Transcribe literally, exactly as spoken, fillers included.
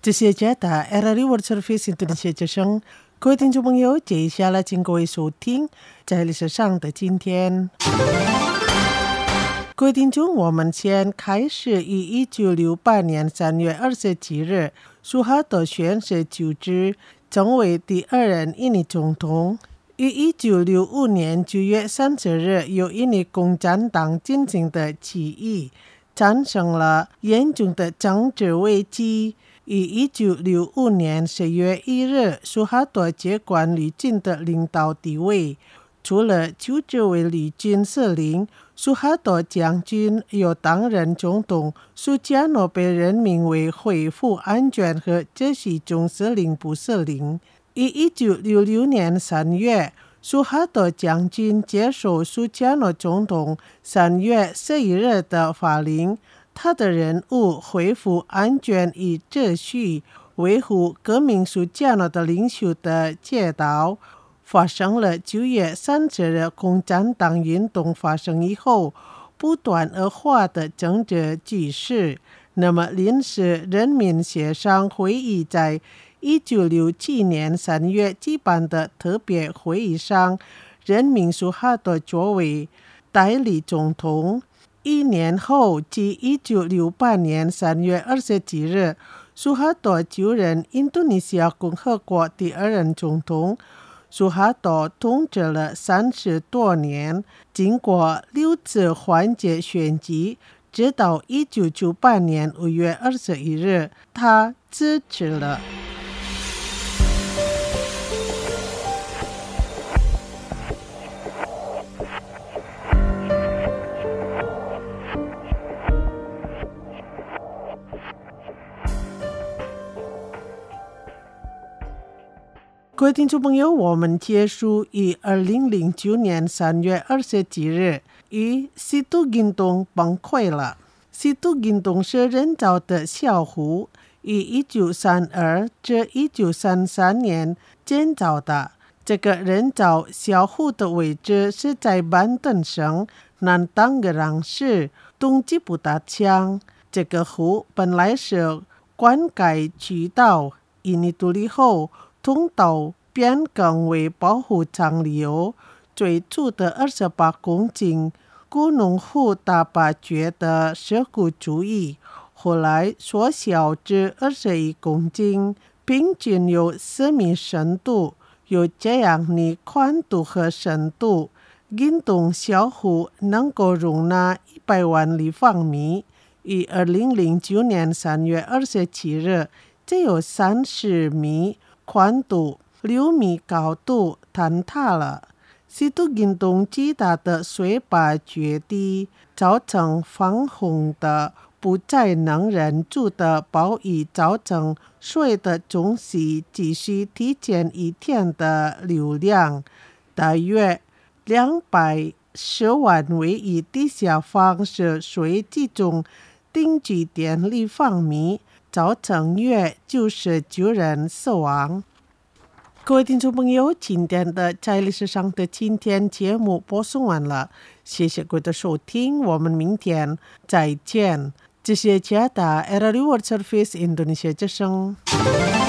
这些家的 R R World Service Indonesia 之声，各位听众朋友，接下来请各位收听在历史上的今天。各位听众，我们先开始于一九六八年三月二十七日，苏哈多宣誓就职，成为第二任印尼总统。于一九六五年九月三十日，由印尼共产党进行的起义，产生了严重的政治危机。于一九六五年十月一日，苏哈多接管旅军的领导地位。除了就职为旅军司令，苏哈多将军又担任总统。苏加诺被任命为恢复安全和秩序总司令部司令。于一九六六年三月，苏哈多将军接受苏加诺总统三月十一日的法令，他的任务恢复安全与秩序，维护革命苏加诺的领袖的街道。发生了九月三十日共产党运动发生以后不断恶化的政治局势。那么临时人民协商会议在一九六七年三月举办的特别会议上，任命苏哈多作为代理总统。一年后，即一九六八年三月二十七日，苏哈多就任印度尼西亚共和国第二任总统。苏哈多统治了三十多年，经过六次换届选举，直到一九九八年五月二十一日，他辞职了。各位听众朋友，我们结束于二零零九年三月二十七日，与西都运动崩溃了。西都运动是人造的小湖，于一九三二至一九三三年建造的。这个人造小湖的位置是在板凳省南当格朗市东吉布达乡。这个湖本来是灌溉渠道，印尼独立后通道变更为保护长流，最初的二十八公顷古农湖大坝掘的石鼓主义，后来缩小至二十一公顷，平均有四米深度。有这样的宽度和深度，运动小湖能够容纳一百万立方米。于二零零九年三月二十七日，只有三十米宽度、六米高度坍塌了。西都运动巨大的水坝决堤，造成防洪的不再能忍住的暴雨，造成水的总是继续提前一天的流量，大约两百十万位于地下放射水集中定居点立方米，造成约九十九人死亡。各位听众朋友，今天的在历史上的今天节目播送完了，谢谢各位的收听，我们明天再见。这是加拿大 R R World Service Indonesia 之声。